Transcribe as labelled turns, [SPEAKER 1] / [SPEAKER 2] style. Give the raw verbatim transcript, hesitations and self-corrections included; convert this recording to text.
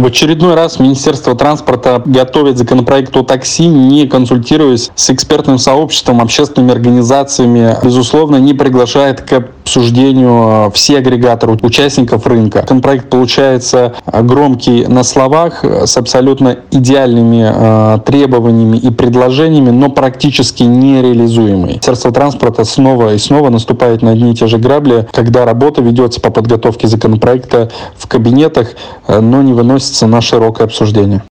[SPEAKER 1] очередной раз Министерство транспорта готовит законопроект о такси, не консультируясь с экспертным сообществом, общественными организациями. Безусловно, не приглашает к обсуждению все агрегаторы участников рынка. Законопроект получается громкий на словах, с абсолютно идеальными э, требованиями и предложениями, но практически нереализуемый. Министерство транспорта снова и снова наступает на одни и те же грабли, когда работа ведется по подготовке законопроекта в кабинетах, но не выносится на широкое обсуждение.